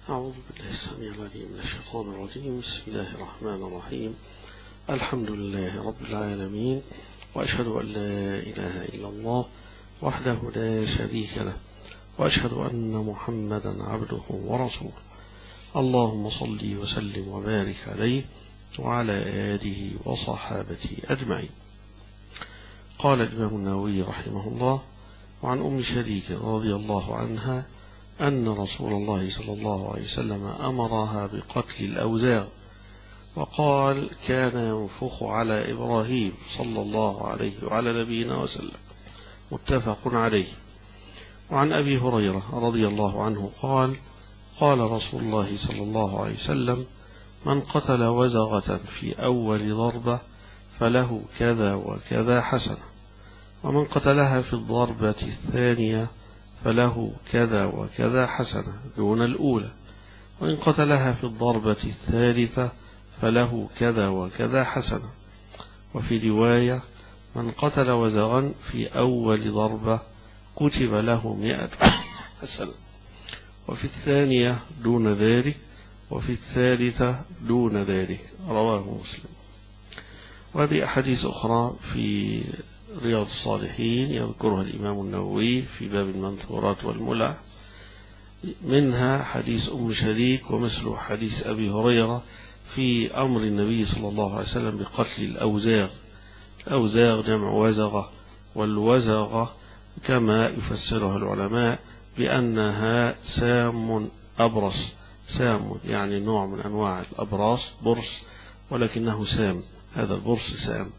أعوذ بالله السميع العليم من الشيطان الرجيم. بسم الله الرحمن الرحيم. الحمد لله رب العالمين، وأشهد أن لا إله إلا الله وحده لا شريك له، وأشهد أن محمدا عبده ورسوله. اللهم صل وسلم وبارك عليه وعلى آله وصحابته أجمعين. قال الإمام النووي رحمه الله: وعن أم شريك رضي الله عنها أن رسول الله صلى الله عليه وسلم أمرها بقتل الأوزاغ، وقال: كان ينفخ على إبراهيم صلى الله عليه وعلى نبينا وسلم. متفق عليه. وعن أبي هريرة رضي الله عنه قال: قال رسول الله صلى الله عليه وسلم: من قتل وزغة في أول ضربة فله كذا وكذا حسنة، ومن قتلها في الضربة الثانية فله كذا وكذا حسنة دون الأولى، وإن قتلها في الضربة الثالثة فله كذا وكذا حسنة. وفي رواية: من قتل وزغا في أول ضربة كتب له 100 حسنة، وفي الثانية دون ذلك، وفي الثالثة دون ذلك. رواه مسلم. وهذه أحاديث أخرى في رياض الصالحين يذكرها الإمام النووي في باب المنثورات والملع، منها حديث أم شريك ومثل حديث أبي هريرة في أمر النبي صلى الله عليه وسلم بقتل الأوزاغ. الأوزاغ جمع وزغة، والوزغة كما يفسرها العلماء بأنها سام أبرص. سام يعني نوع من أنواع الأبراص، برص، ولكنه سام. هذا البرص سام.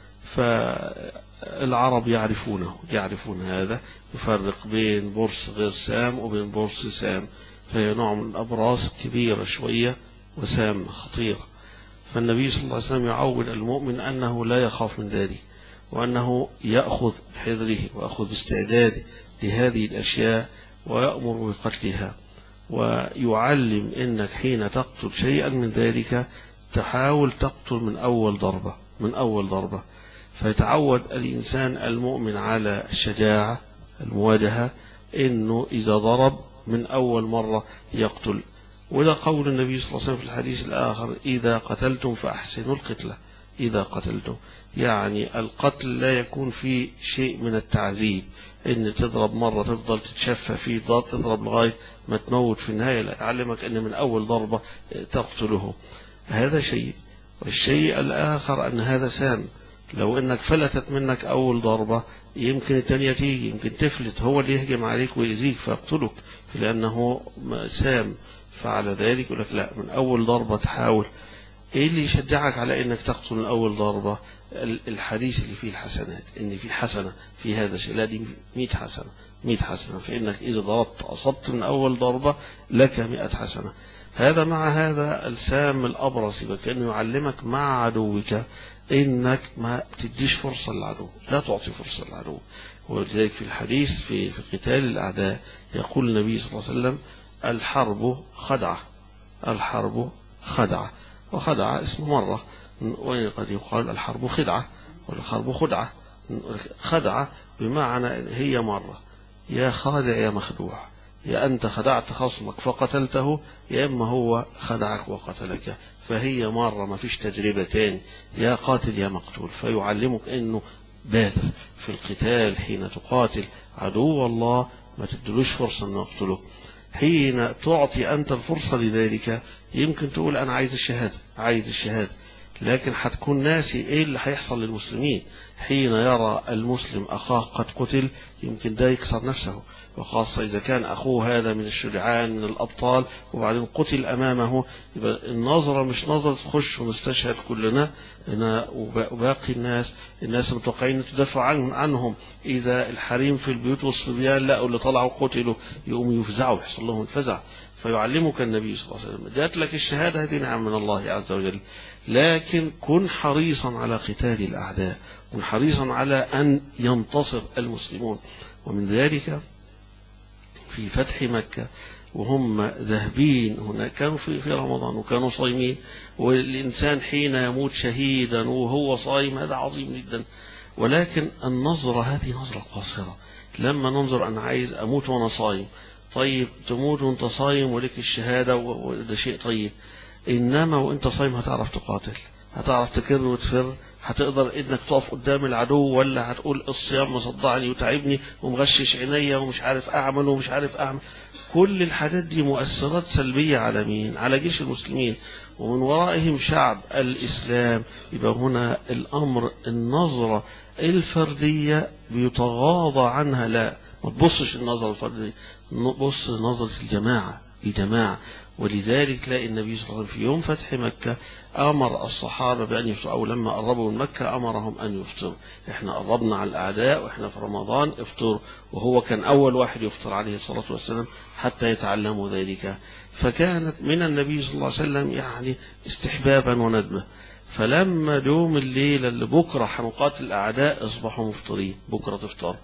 فالعرب يعرفون هذا، يفرق بين برص غير سام وبين برص سام، فهي نوع من الأبراص كبيرة شوية وسام خطيرة. فالنبي صلى الله عليه وسلم يعود المؤمن أنه لا يخاف من ذلك، وأنه يأخذ بحذره ويأخذ باستعداده لهذه الأشياء ويأمر بقتلها، ويعلم أنك حين تقتل شيئا من ذلك تحاول تقتل من أول ضربة، فيتعود الإنسان المؤمن على الشجاعة المواجهة، إنه إذا ضرب من أول مرة يقتل. وده قول النبي صلى الله عليه وسلم في الحديث الآخر: إذا قتلتم فأحسنوا القتلة. إذا قتلتم يعني القتل لا يكون فيه شيء من التعذيب، إن تضرب مرة تفضل تتشفى فيه، تضرب لغاية ما تموت في النهاية. لا، يعلمك أن من أول ضربة تقتله. هذا شيء. والشيء الآخر أن هذا سام، لو أنك فلتت منك أول ضربة يمكن الثانية تيجي، يمكن تفلت، هو اللي يهجم عليك ويأذيك فيقتلك، لأنه سام. فعلى ذلك يقول لك لا، من أول ضربة تحاول. إيه اللي يشجعك على أنك تقتل من أول ضربة؟ الحديث اللي فيه الحسنات، إن في حسنة في هذا الشيء، لا دي 100 حسنة 100 حسنة، فإنك إذا ضربت أصبت من أول ضربة لك 100 حسنة. هذا مع هذا السام الأبرص كأنه يعلمك مع عدوك إنك ما تديش فرصة للعدو، لا تعطي فرصة للعدو. ولذلك في الحديث في قتال الأعداء يقول النبي صلى الله عليه وسلم: الحرب خدعة. الحرب خدعة، وخدعة اسم مرة، وقد يقال الحرب خدعة والحرب خدعة. خدعة بمعنى هي مرة، يا خادع يا مخدوع، يا أنت خدعت خصمك فقتلته، يا إما هو خدعك وقتلك، فهي مرة، ما فيش تجربة تاني، يا قاتل يا مقتول. فيعلمك أنه بادر في القتال حين تقاتل عدو الله، ما تدلوش فرصة أن يقتله. حين تعطي أنت الفرصة لذلك يمكن تقول أنا عايز الشهادة، لكن هتكون ناسي إيه اللي هيحصل للمسلمين. حين يرى المسلم أخاه قد قتل يمكن ده يكسر نفسه، وخاصة إذا كان أخوه هذا من الشجعان من الأبطال وبعدين قتل أمامه. يبقى النظرة مش نظرة تخش ونستشهد كلنا وباقي الناس متوقعين تدافع عنهم. إذا الحريم في البيوت والصبيان لقوا اللي طلعوا قتلوا يقوموا يفزعوا، يحصل لهم الفزع. فيعلمك النبي صلى الله عليه وسلم: جاءت لك الشهادة، هذه نعم من الله عز وجل، لكن كن حريصا على قتال الأعداء، كن حريصا على أن ينتصر المسلمون. ومن ذلك في فتح مكة وهم ذاهبين هنا، كانوا في رمضان وكانوا صايمين، والإنسان حين يموت شهيدا وهو صايم هذا عظيم جدا، ولكن النظرة هذه نظرة قاصرة. لما ننظر أنا عايز أموت وأنا صايم، طيب تموت وانت صايم ولك الشهادة وده شيء طيب، إنما وانت صايم هتعرف تقاتل، هتعرف تكر وتفر، هتقدر انك تقف قدام العدو، ولا هتقول الصيام مصدعني وتعبني ومغشش عينيا ومش عارف اعمل ومش عارف اعمل. كل الحاجات دي مؤثرات سلبية على مين؟ على جيش المسلمين ومن ورائهم شعب الإسلام. يبقى هنا الأمر النظرة الفردية بيتغاضى عنها، لا ما تبصش النظرة الفردية، بص نظرة الجماعة. ولذلك تلاقي النبي صلى الله عليه وسلم في يوم فتح مكة أمر الصحابة بأن يفطروا، أو لما قربوا من مكة أمرهم أن يفطروا. إحنا قربنا على الأعداء وإحنا في رمضان افطروا، وهو كان أول واحد يفطر عليه الصلاة والسلام حتى يتعلموا ذلك. فكانت من النبي صلى الله عليه وسلم يعني استحبابا وندبة. فلما دوم الليلة اللي بكرة هنقاتل الأعداء أصبحوا مفطرين، بكرة تفطر،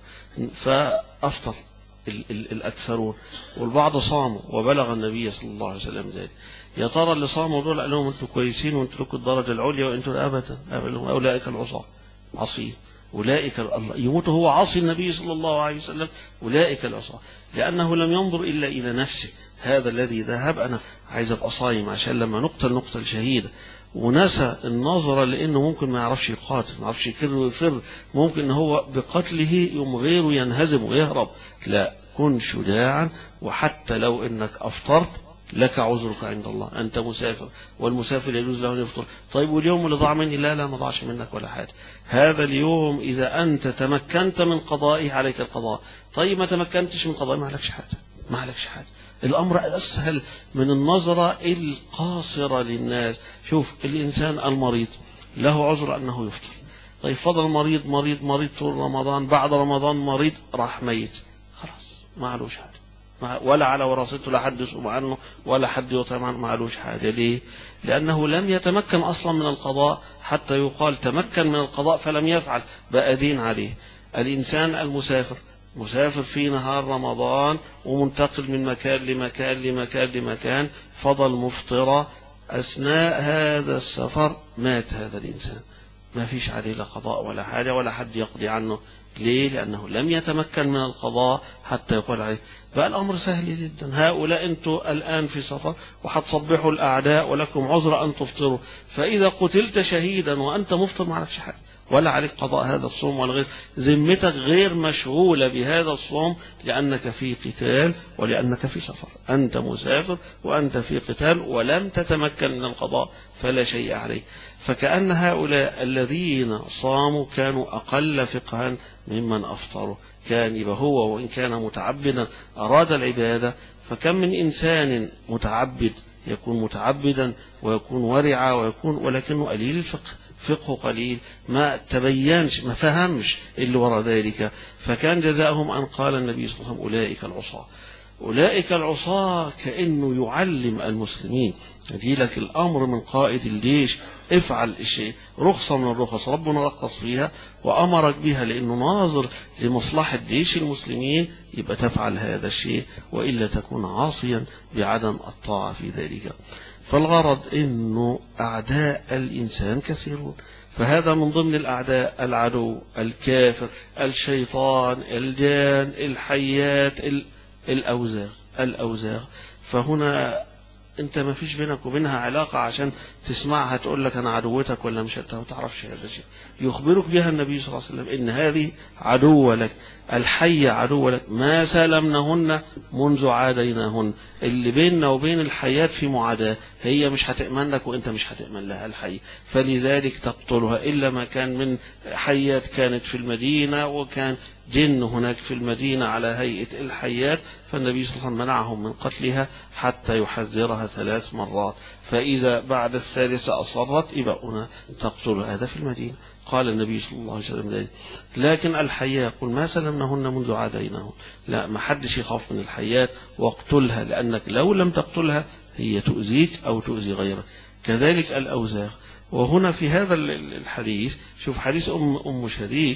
فأفطر الأكثرون والبعض صاموا، وبلغ النبي صلى الله عليه وسلم ذلك. يا ترى اللي صاموا دول قال لهم انتوا كويسين وانتوا لكم الدرجة العليا وانتوا أبدا، أولئك العصاة عصين، أولئك الله يموت هو عاصي النبي صلى الله عليه وسلم، أولئك العصاة، لأنه لم ينظر إلا إلى نفسه. هذا الذي ذهب أنا عايز أبقى صايم عشان لما نقتل شهيدا، ونسى النظرة لأنه ممكن ما يعرفش يقاتل، ما يعرفش يكر ويفر، ممكن هو بقتله يوم غيره ينهزم ويهرب. لا، كن شجاعا، وحتى لو انك افطرت لك عذرك عند الله، انت مسافر والمسافر يجوز له ان يفطر. طيب واليوم اللي ضاع مني؟ لا ما ضاعش منك ولا حاجه، هذا اليوم اذا انت تمكنت من قضائه عليك القضاء. طيب ما تمكنتش من قضائه ما عليكش حاجه. الأمر أسهل من النظرة القاصرة للناس. شوف الإنسان المريض له عذر أنه يفطر، طيب فضل مريض طول رمضان، بعد رمضان مريض راح ميت، خلاص ما علوش حاجة، ولا على وراثته لا حد يصوم عنه ولا حد يطعم عنه، ما علوش حاجة. ليه؟ لأنه لم يتمكن أصلا من القضاء حتى يقال تمكن من القضاء فلم يفعل، بقى دين عليه. الإنسان المسافر مسافر في نهار رمضان ومنتقل من مكان لمكان فضل مفطرة، أثناء هذا السفر مات هذا الإنسان، ما فيش عليه لا قضاء ولا حاجة ولا حد يقضي عنه. ليه؟ لأنه لم يتمكن من القضاء حتى يقول عليه. بقى الأمر سهل جدا، هؤلاء أنتوا الآن في سفر وحتصبحوا الأعداء ولكم عذر أن تفطروا، فإذا قتلت شهيدا وأنت مفطر ما عليكش حاجة ولا عليك قضاء هذا الصوم ولا غير، ذمتك غير مشغولة بهذا الصوم لأنك في قتال ولأنك في سفر، أنت مسافر وأنت في قتال ولم تتمكن من القضاء فلا شيء عليك. فكأن هؤلاء الذين صاموا كانوا أقل فقها ممن أفطروا، كان يبقى هو وإن كان متعبدا أراد العبادة، فكم من إنسان متعبد يكون متعبدا ويكون ورعا ولكنه قليل الفقه، فقه قليل، ما تبينش ما فهمش اللي وراء ذلك. فكان جزاؤهم أن قال النبي صلى الله عليه وسلم أولئك العصاة، كأنه يعلم المسلمين. يجي لك الأمر من قائد الجيش افعل الشيء، رخصة من الرخص ربنا رخص فيها وأمرك بها لأنه ناظر لمصلحة جيش المسلمين، يبقى تفعل هذا الشيء وإلا تكون عاصيا بعدم الطاعة في ذلك. فالغرض أنه أعداء الإنسان كثيرون، فهذا من ضمن الأعداء العدو الكافر الشيطان الجان الحيات الأوزاغ. فهنا انت ما فيش بينك وبينها علاقة عشان تسمعها تقول لك انا عدوتك ولا مش، انت ما تعرفش هذا الشيء، يخبرك بها النبي صلى الله عليه وسلم ان هذه عدو لك، الحية عدو لك، ما سلمنهن منذ عاديناهن. اللي بيننا وبين الحيات في معاداة، هي مش هتأمن لك وانت مش هتأمن لها الحي، فلذلك تقتلها، إلا ما كان من حيات كانت في المدينة وكان جن هناك في المدينة على هيئة الحيات، فالنبي صلى الله عليه وسلم منعهم من قتلها حتى يحذرها 3 مرات، فإذا بعد الثالثة أصرت يبقى هنا تقتلها. هذا في المدينة قال النبي صلى الله عليه وسلم ذلك. لكن الحيات قل ما سلمنهن منذ عاديناهن، لا ما حدش يخاف من الحيات واقتلها، لأنك لو لم تقتلها هي تؤذيك أو تؤذي غيرك. كذلك الأوزاغ. وهنا في هذا الحديث شوف حديث أم شريك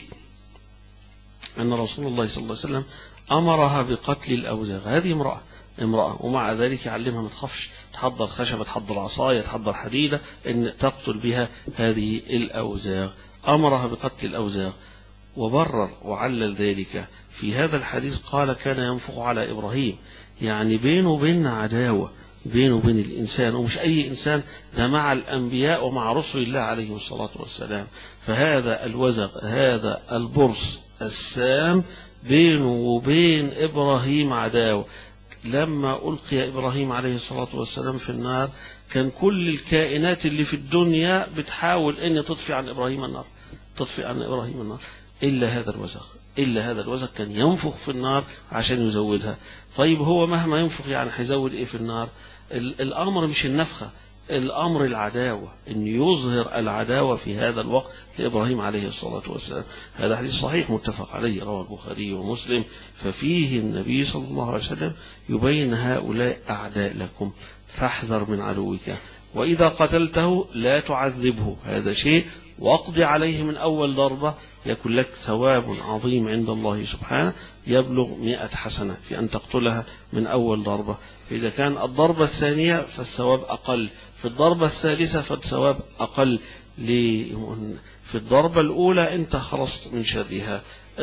أن رسول الله صلى الله عليه وسلم أمرها بقتل الأوزاغ. هذه امرأة ومع ذلك يعلمها ما تخافش، تحضر خشبة، تحضر عصاية، تحضر حديدة أن تقتل بها هذه الأوزاغ. أمرها بقتل الأوزاغ. وبرر وعلل ذلك في هذا الحديث، قال كان ينفق على إبراهيم، يعني بينه وبين عداوة، بينه وبين الإنسان، ومش أي إنسان، ده مع الأنبياء ومع رسل الله عليه الصلاة والسلام. فهذا الوزغ، هذا البرص السام بينه وبين إبراهيم عداوة. لما ألقي إبراهيم عليه الصلاة والسلام في النار، كان كل الكائنات اللي في الدنيا بتحاول أن تطفي عن إبراهيم النار، تطفي عن إبراهيم النار، إلا هذا الوزغ، إلا هذا الوزغ كان ينفخ في النار عشان يزودها. طيب هو مهما ينفخ يعني هيزود إيه في النار؟ الأمر مش النفخة، الأمر العداوة، أن يظهر العداوة في هذا الوقت لإبراهيم عليه الصلاة والسلام. هذا حديث صحيح متفق عليه، رواه البخاري ومسلم. ففيه النبي صلى الله عليه وسلم يبين هؤلاء أعداء لكم، فاحذر من عدوك، وإذا قتلته لا تعذبه، هذا شيء، واقضي عليه من أول ضربة، يكون لك ثواب عظيم عند الله سبحانه يبلغ 100 حسنة في أن تقتلها من أول ضربة. فإذا كان الضربة الثانية فالثواب أقل، في الضربة الثالثة فالثواب أقل. في الضربة الأولى أنت خلصت من شرها،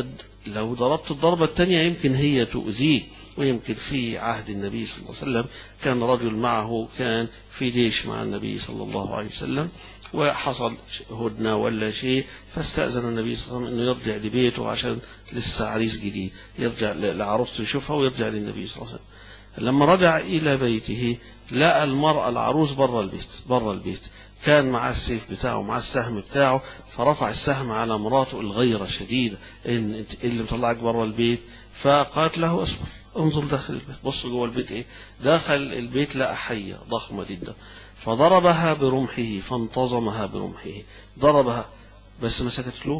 لو ضربت الضربة الثانية يمكن هي تؤذيك. ويمكن في عهد النبي صلى الله عليه وسلم كان رجل معه، كان في جيش مع النبي صلى الله عليه وسلم، وحصل هدنة ولا شيء، فاستأذن النبي صلى الله عليه وسلم أنه يرجع لبيته عشان لسه عريس جديد، يرجع لعروسته يشوفها ويرجع للنبي صلى الله عليه وسلم. لما رجع إلى بيته لقى المرأة العروس برا البيت، كان مع السيف بتاعه مع السهم بتاعه، فرفع السهم على مراته الغيرة شديدة، إن انت اللي مطلعك برا البيت. فقالت له اصبر، انظر داخل البيت، بص جوه البيت ايه. دخل البيت لقى حية ضخمة جدا، فضربها برمحه، فانتظمها برمحه، ضربها بس ما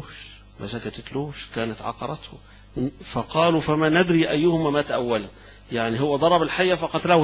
سكتتلوش، كانت عقرته. فقالوا فما ندري أيهما مات أولا، يعني هو ضرب الحية فقتله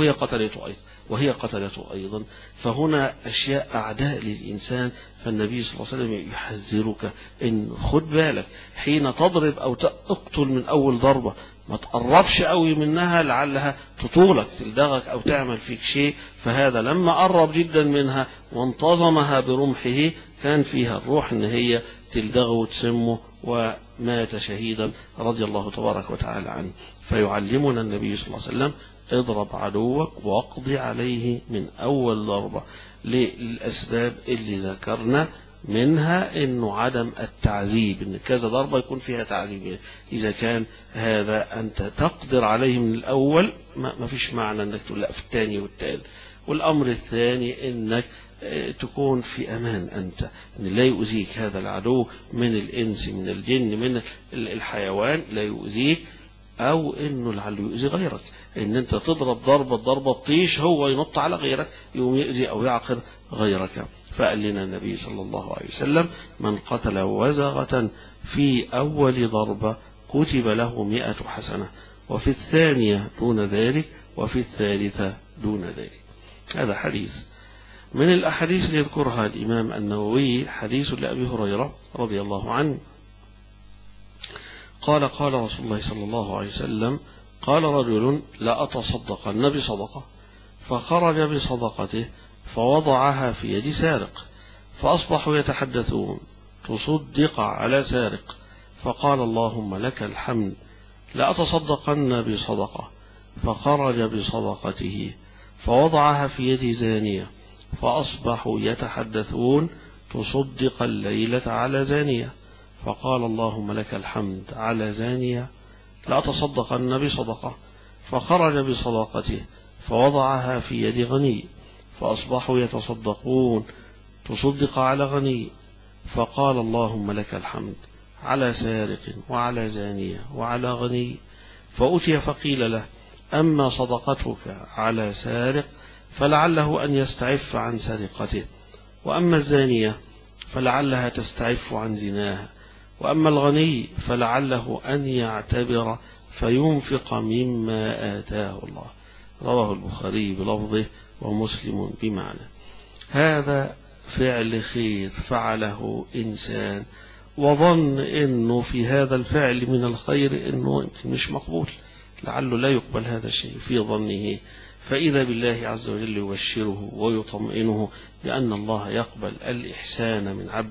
وهي قتلته أيضا. فهنا أشياء أعداء للإنسان، فالنبي صلى الله عليه وسلم يحذرك إن خد بالك حين تضرب أو تقتل من أول ضربة، ما تقربش قوي منها لعلها تطولك تلدغك أو تعمل فيك شيء. فهذا لما قرب جدا منها وانتظمها برمحه كان فيها الروح إن هي تلدغه وتسمه، ومات شهيدا رضي الله تبارك وتعالى عنه. فيعلمنا النبي صلى الله عليه وسلم اضرب عدوك واقضي عليه من أول ضربة، للأسباب اللي ذكرنا منها إنه عدم التعذيب، إن كذا ضربة يكون فيها تعذيب. إذا كان هذا أنت تقدر عليه من الأول ما فيش معنى أنك تقول لا في الثاني والثالث. والأمر الثاني إنك تكون في أمان، أنت إن لا يؤذيك هذا العدو من الإنس من الجن من الحيوان، لا يؤذيك، أو إنه لعله يؤذي غيرك، إن أنت تضرب ضربة طيش هو ينط على غيرك يوم يؤذي أو يعقر غيرك. فقال لنا النبي صلى الله عليه وسلم من قتل وزغة في أول ضربة كتب له 100 حسنة، وفي الثانية دون ذلك، وفي الثالثة دون ذلك. هذا حديث من الأحاديث اللي يذكرها الإمام النووي، حديث لأبي هريرة رضي الله عنه قال قال رسول الله صلى الله عليه وسلم قال رجل لا أتصدقن بصدقة، فخرج بصدقته فوضعها في يد سارق، فأصبحوا يتحدثون تصدق على سارق، فقال اللهم لك الحمد لا أتصدقن بصدقة، فخرج بصدقته فوضعها في يد زانية، فأصبحوا يتحدثون تصدق الليلة على زانية، فقال اللهم لك الحمد على زانية لا أتصدقن بصدقة، فخرج بصدقته فوضعها في يد غني، فأصبحوا يتصدقون تصدق على غني، فقال اللهم لك الحمد على سارق وعلى زانية وعلى غني. فأتي فقيل له أما صدقتك على سارق فلعله أن يستعف عن سرقته، وأما الزانية فلعلها تستعف عن زناها، وأما الغني فلعله أن يعتبر فينفق مما آتاه الله. رواه البخاري بلفظه ومسلم بمعنى. هذا فعل خير فعله إنسان وظن إنه في هذا الفعل من الخير إنه مش مقبول، لعله لا يقبل هذا الشيء في ظنه، فإذا بالله عز وجل يبشره ويطمئنه بأن الله يقبل الإحسان من عبده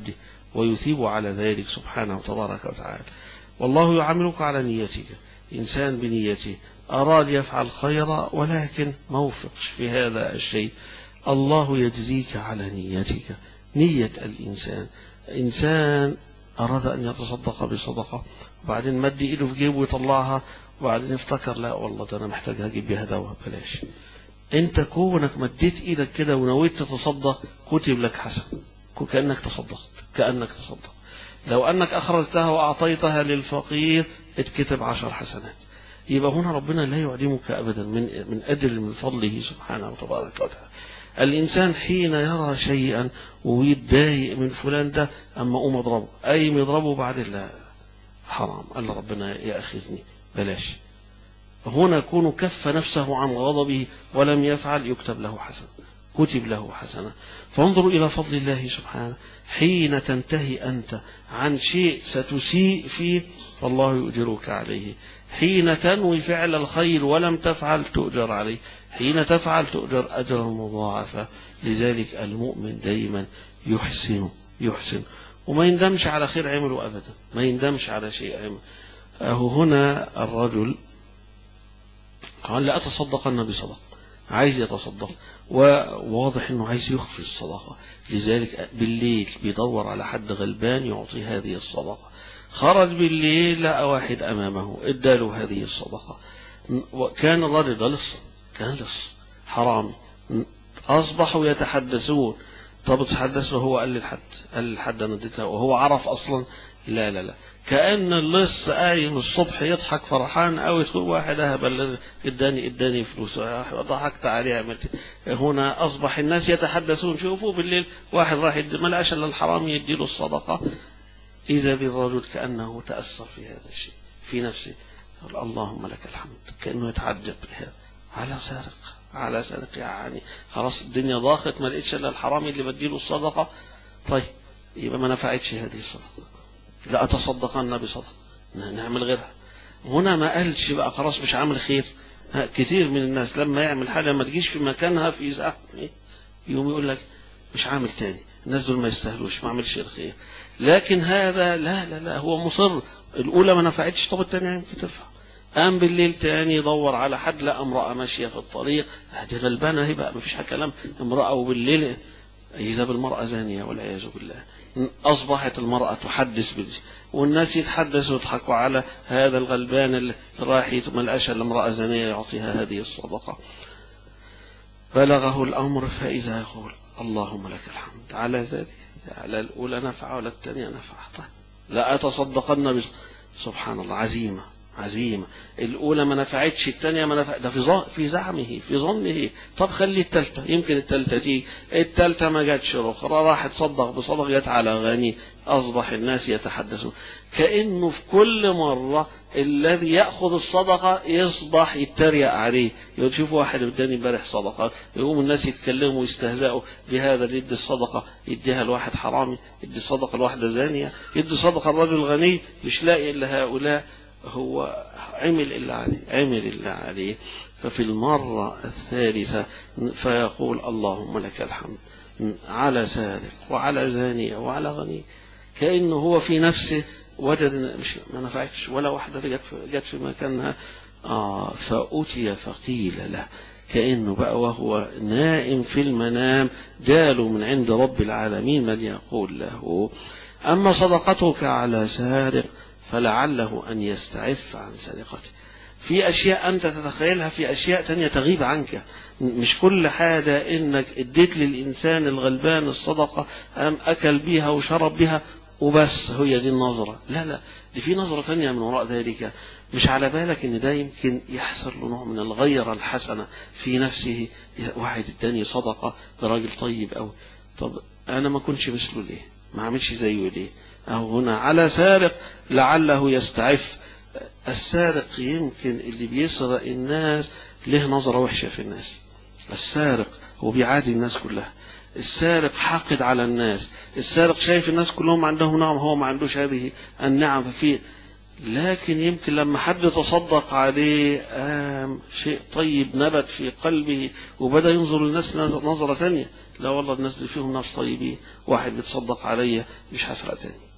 ويثيب على ذلك سبحانه تبارك وتعالى. والله يعاملك على نيتك. إنسان بنيته أراد يفعل خيرا ولكن ما وفقش في هذا الشيء، الله يجزيك على نيتك. نية الإنسان، إنسان أراد أن يتصدق بصدقة وبعدين مد إيده في جيبه ويطلعها وبعدين افتكر لا والله ده أنا محتاج أجيب بيها دواء، بلاش. أنت كونك مديت إيدك كده ونويت تتصدق كتب لك حسن، كأنك تصدقت. لو أنك أخرجتها وأعطيتها للفقير اتكتب 10 حسنات. يبقى هنا ربنا لا يعدمك أبدا من أجل من فضله سبحانه وتبارك وتعالى. الإنسان حين يرى شيئا ويتضايق من فلان ده أما أقوم أضربه، أي يضربه بعد لا حرام، قال ربنا يأخذني بلاش. هنا يكون كف نفسه عن غضبه ولم يفعل يكتب له حسنة، كتب له حسنة. فانظروا إلى فضل الله سبحانه، حين تنتهي أنت عن شيء ستسيء فيه فالله يؤجرك عليه. حين تنوي فعل الخير ولم تفعل تؤجر عليه، حين تفعل تؤجر أجرا مضاعفا. لذلك المؤمن دائما يحسن وما يندمش على خير عمله أبدا، ما يندمش على شيء عمله. هنا الرجل قال لا أتصدقن بصدقة، عايز يتصدق وواضح أنه عايز يخفي الصدقة، لذلك بالليل بيدور على حد غلبان يعطي هذه الصدقة. خرج بالليل لقى واحد أمامه اداله هذه الصدقة، وكان الرجل ده كان لص حرام. أصبحوا يتحدثون، طب تحدث له، هو قال للحد أنا اديتها، وهو عرف أصلا لا كأن اللص قايم الصبح يضحك فرحان أو يدخل واحد أهبل اداني فلوس ضحكت عليه عملت. هنا أصبح الناس يتحدثون، شوفوا بالليل واحد راح ما لقاش إلا الحرام يديله الصدقة، إذا بالرجل كأنه تأثر في هذا الشيء في نفسه، اللهم لك الحمد، كأنه يتعجب بهذا على سارق يعني خلاص الدنيا ضاقت ما لقيتش إلا الحرامي اللي بديله الصدقة. طيب يبقى ما نفعتش هذه الصدقة، لا أتصدقن بصدقة نعمل غيرها. هنا ما قالش بقى خلاص مش عامل خير. كتير من الناس لما يعمل حاجة ما تجيش في مكانها في زحمة يوم يقول لك مش عامل تاني، الناس دول ما يستاهلوش، ما عملش الخير. لكن هذا لا هو مصر، الأولى ما نفعتش طب التانية يمكن تنفع. قام بالليل تاني يدور على حد، لا امرأة ماشية في الطريق، هذه غلبانة هي بقى ما فيش كلام، امرأة وبالليل إذا بالمرأة زانية والعياذ بالله. أصبحت المرأة تحدث والناس يتحدثوا ويضحكوا على هذا الغلبان اللي راح ما لقاش إلا امرأة زانية يعطيها هذه الصدقة. بلغه الأمر فإذا يقول اللهم لك الحمد على ذلك، على الأولى نفع ولا الثانية نفع. طيب لا أتصدقن سبحان الله، عزيمة. الأولى ما نفعتش، الثانية ما نفعت، ده في زعمه في ظنه. طب خلي الثالثة، يمكن الثالثة تيجي، الثالثة ما جاتش، الأخرى راح تصدق بصدق جت على غني. أصبح الناس يتحدثون كأنه في كل مرة الذي يأخذ الصدقة يصبح يتريق عليه. يشوف واحد اداني امبارح صدقة، يقوم الناس يتكلموا ويستهزئوا بهذا اللي يدي الصدقة، يديها الواحد حرامي، يدي الصدقة الواحدة زانية، يدي صدقة الرجل غني مش لاقي إلا هؤلاء. هو عمل إلا عليه. ففي المرة الثالثة فيقول اللهم لك الحمد على سارق وعلى زانية وعلى غني، كأنه هو في نفسه وجد ما نفعتش ولا واحدة جت في مكانها. فأتي فقيل له، كأنه بقى وهو نائم في المنام جاله من عند رب العالمين من يقول له أما صدقتك على سارق فلعله أن يستعف عن سرقته. في أشياء أنت تتخيلها، في أشياء تانية تغيب عنك. مش كل حاجة إنك اديت للإنسان الغلبان الصدقة أم أكل بها وشرب بها وبس هي دي النظرة. لا دي في نظرة تانية من وراء ذلك. مش على بالك إن ده يمكن يحصل له نوع من الغيرة الحسنة في نفسه. واحد اداني صدقة لراجل طيب أوي، طب أنا ما كنتش مثله ليه؟ ما عملش زيه ليه؟ أو هنا على سارق لعله يستعف. السارق يمكن اللي بيسرق الناس له نظرة وحشة في الناس. السارق هو بيعادي الناس كلها، السارق حاقد على الناس، السارق شايف الناس كلهم عندهم نعم هو ما عندوش هذه النعم. ففي لكن يمكن لما حد تصدق عليه شيء طيب نبت في قلبه وبدأ ينظر للناس نظرة ثانية، لا والله الناس دي فيهم ناس طيبين، واحد بيتصدق عليا مش هسرق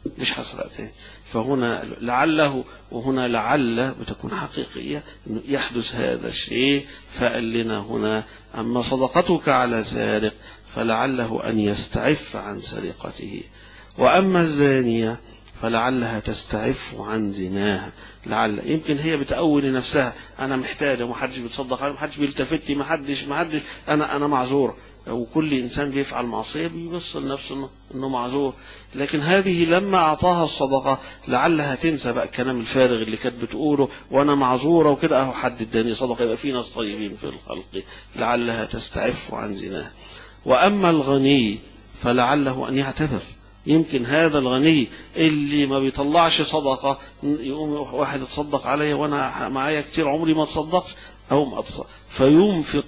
تاني. فهنا لعله، وهنا لعل بتكون حقيقية انه يحدث هذا الشيء. فقال لنا هنا اما صدقتك على سارق فلعله ان يستعف عن سرقته، واما الزانية فلعلها تستعف عن زناها. لعل يمكن هي بتأول نفسها، انا محتاجه ومحدش بيتصدق علي، محدش بيلتفت لي، محدش انا معذور. وكل انسان بيفعل معصيه بيبص لنفسه انه معذور، لكن هذه لما اعطاها الصدقه لعلها تنسى بقى الكلام الفارغ اللي كانت بتقوله وانا معذوره وكده، اهو حد اداني صدقه، يبقى في ناس طيبين في الخلق، لعلها تستعف عن زناها. واما الغني فلعله ان يعتذر، يمكن هذا الغني اللي ما بيطلعش صدقة يقوم واحد يتصدق عليه وانا معايا كتير عمري ما تصدقش، او ما اتصدق فينفق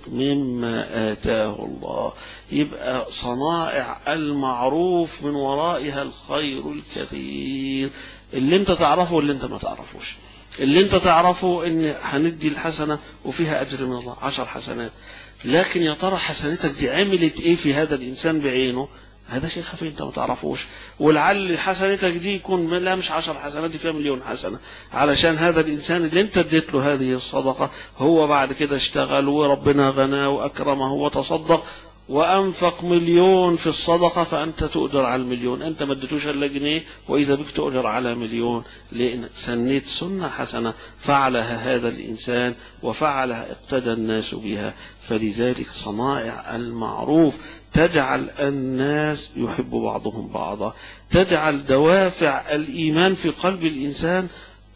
مما آتاه الله. يبقى صنائع المعروف من ورائها الخير الكثير، اللي انت تعرفه واللي انت ما تعرفوش. اللي انت تعرفه ان هندي الحسنة وفيها اجر من الله 10 حسنات، لكن يا ترى حسنتك دي عملت ايه في هذا الانسان بعينه؟ هذا شيء خفي انت ما تعرفوش. ولعل حسنتك دي يكون لا مش 10 حسنات، دي فيها 1,000,000 حسنة، علشان هذا الانسان اللي انت اديت له هذه الصدقة هو بعد كده اشتغل وربنا غناه واكرمه وتصدق وانفق 1,000,000 في الصدقة، فانت تؤجر على 1,000,000. انت ما اديتوش الا جنيه واذا بك تؤجر على 1,000,000، لان سنيت سنة حسنة فعلها هذا الانسان وفعلها اقتدى الناس بها. فلذلك صنائع المعروف تجعل الناس يحب بعضهم بعضا، تجعل دوافع الإيمان في قلب الإنسان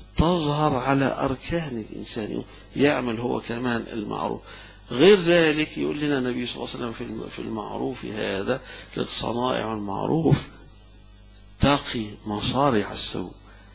تظهر على أركان الإنسان، يعمل هو كمان المعروف. غير ذلك يقول لنا النبي صلى الله عليه وسلم في المعروف هذا صنائع المعروف تقي مصارع السوء.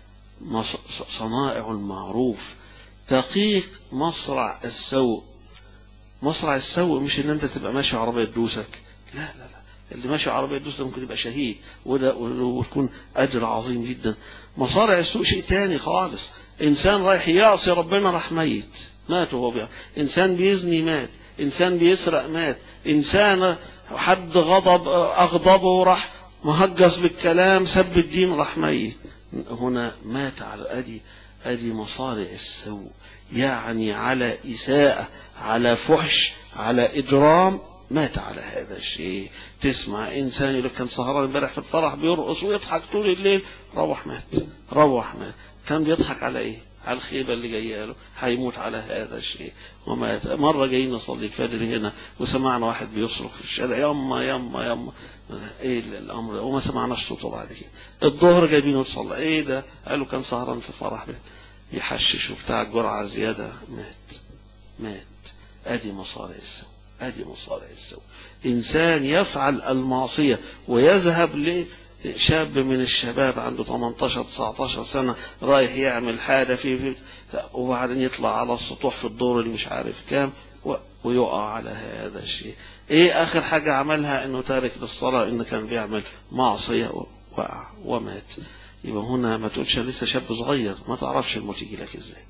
صنائع المعروف تقيك مصرع السوء. مصرع السوء مش ان انت تبقى ماشي عربية تدوسك، لا، اللي ماشي عربية تدوس ده ممكن يبقى شهيد وتكون أجر عظيم جدا. مصارع السوء شيء تاني خالص. إنسان رايح يعصي ربنا راح مات وهو بيعصي، إنسان بيزني مات، إنسان بيسرق مات، إنسان حد أغضبه وراح مهجس بالكلام سب الدين راح ميت. هنا مات على أدي مصارع السوء، يعني على إساءة، على فحش، على إجرام، مات على هذا الشيء. تسمع إنسان يقول كان سهران امبارح في الفرح بيرقص ويضحك طول الليل، روح مات. كان بيضحك على إيه؟ على الخيبة اللي جايه له، هيموت على هذا الشيء ومات. مرة جايين نصلي الفجر هنا وسمعنا واحد بيصرخ في الشارع يما يما يما، ايه الامر؟ وما سمعناش صوته بعد كده. الظهر جايبينه يصلي، ايه ده؟ قالوا كان سهران في فرح يحشش وبتاع جرعة زيادة، مات. ادي مصارع السوء. إنسان يفعل المعصية ويذهب لشاب من الشباب عنده 18-19 سنة رايح يعمل حاجة وبعدين يطلع على السطوح في الدور اللي مش عارف كام ويقع على هذا الشيء. ايه اخر حاجة عملها؟ انه تارك للصلاة، انه كان بيعمل معصية وقع ومات. يبقى هنا ما تقولش لسه شاب صغير ما تعرفش الموت يجي لك ازاي،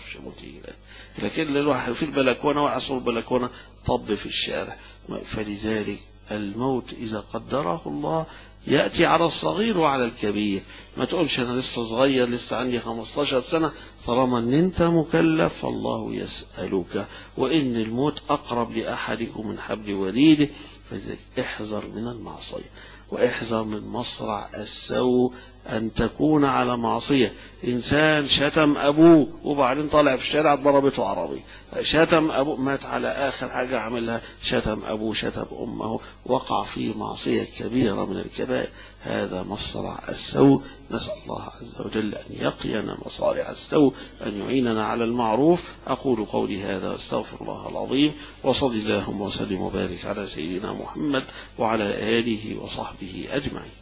لكن الواحد في البلكونه وقع صور البلكونه طب في الشارع. فلذلك الموت اذا قدره الله ياتي على الصغير وعلى الكبير. ما تقولش انا لسه صغير، لسه عندي 15 سنه، طالما ان انت مكلف فالله يسالك، وان الموت اقرب لاحدكم من حبل وريده. فلذلك احذر من المعصيه واحذر من مصرع السوء، أن تكون على معصية. إنسان شتم أبوه وبعدين طالع في الشارع ضربته عربي، شتم أبوه مات على آخر حاجة عملها، شتم أبوه شتم أمه، وقع في معصية كبيرة من الكبائر. هذا مصرع السوء. نسأل الله عز وجل أن يقينا مصارع السوء، أن يعيننا على المعروف. أقول قولي هذا واستغفر الله العظيم، وصل اللهم وسلم وبارك على سيدنا محمد وعلى آله وصحبه أجمعين.